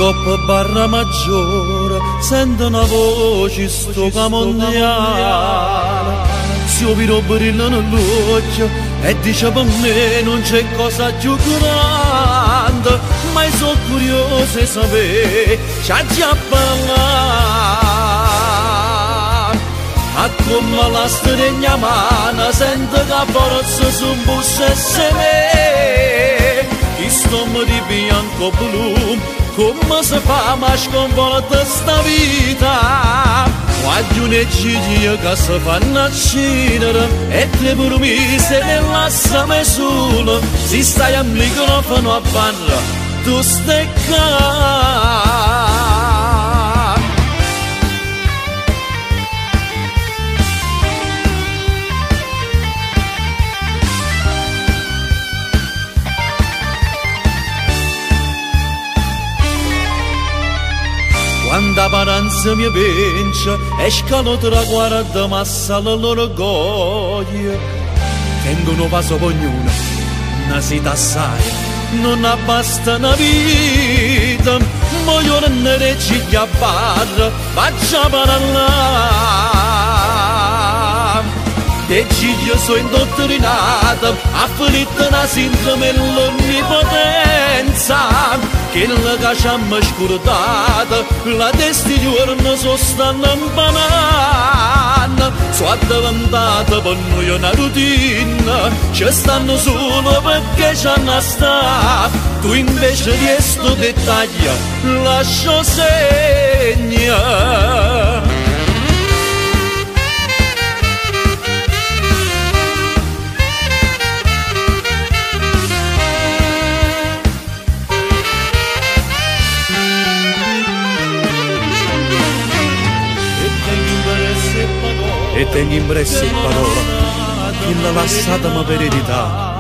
coppa barra maggiore, sento una voce sto camondiana. Si ovvero brilla nell'occhio e dice per me non c'è cosa più grande, ma sono curioso di sapere, c'ha già parlato. A come la stregna mano sento che forza su un busto e se ne chi stomma di bianco blu, come si fa ma sconvolta sta vita. Quattro gigli che si fanno accendere e tre promise che lasciami solo. Si stai al microfono a barra, tu stai qua. Quando paranza mi pensa, escano tra guarda massa l'orgoglio. Tengono vaso per ognuno, una sita assai, non basta una vita. Voglio rendere ciglia a barra, faccia parlare. Che ciglia sono indottrinata, afflitta una sindrome e l'onnipotenza. Che la cacciamo scordata, la testa di giorno so stanno impanando. Sono diventata per noi una routine, ci stanno solo perché ci hanno sta. Tu invece di sto dettaglio lascio segna. E tengo impresse parole, chi l'ha lasciata ma per eredità.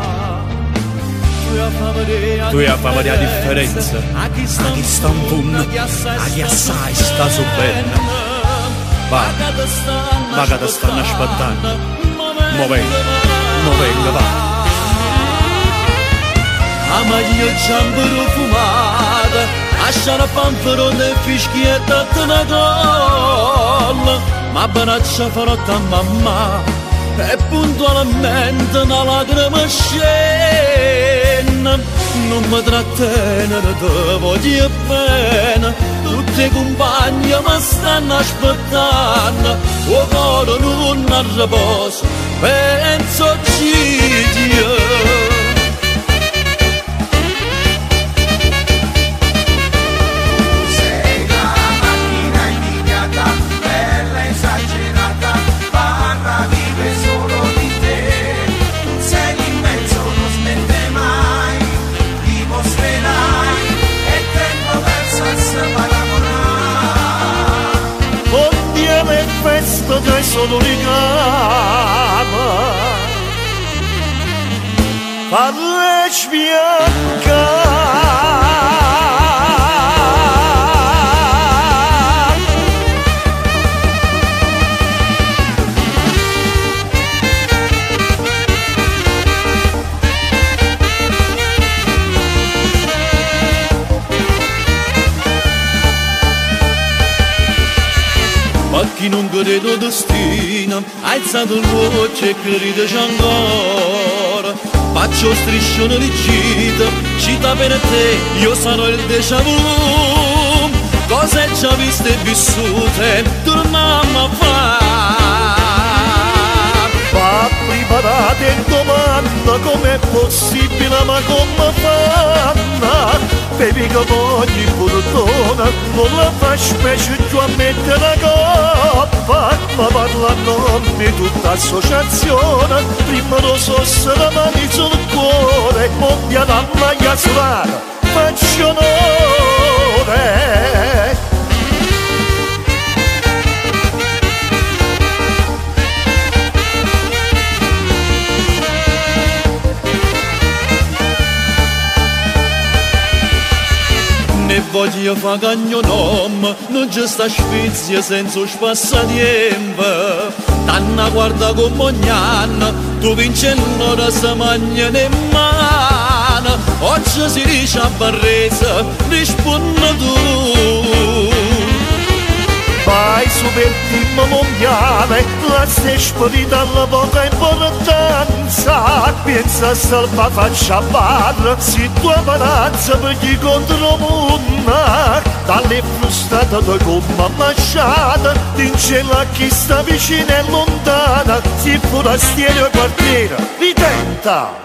Tu hai fama la differenza, a chi sta un punno, a chi assai sta su bene. Va che ti stanno aspettando, mo venga, va. A maglia ciampo profumata, lascia la panferona e fischietta una colla. Ma braccia farotta a mamma e puntualmente una lacrima scena. Non mi trattenere, te voglio bene, tutti i compagni mi stanno aspettando. Tuo cuore non ha riposo, penso a Dio. Che sono ricama farle ma chi non credo destino, alzato il voce e crede ancora. Faccio striscione di gita, cita per te, io sarò il déjà vu. Cose già viste e vissute, torniamo a fare. Ma prima da te domanda com'è possibile, ma come fanno? Baby che voglio fortuna, non la fa specie giù a mettere la coppa. Ma parla a nome tutta associazione, prima lo so se la mani sul cuore, mobbia la maglia solare, faccio onore. E voglio fare cagnonom, non c'è sta sfizia senza spassatempo. Tanna guarda come ogni anno, tu vinci l'ora se mangia in mano. faccia si dice a Barresa, rispondi tu. Vai super team mondiale, la stai sparita poca importanza. Pensa a salva faccia a bar, si tua palazza per chi contro munna. Dalle frustate come masciata, d'incella a chi sta vicino e lontana. Si forastiero quartiere, ritenta.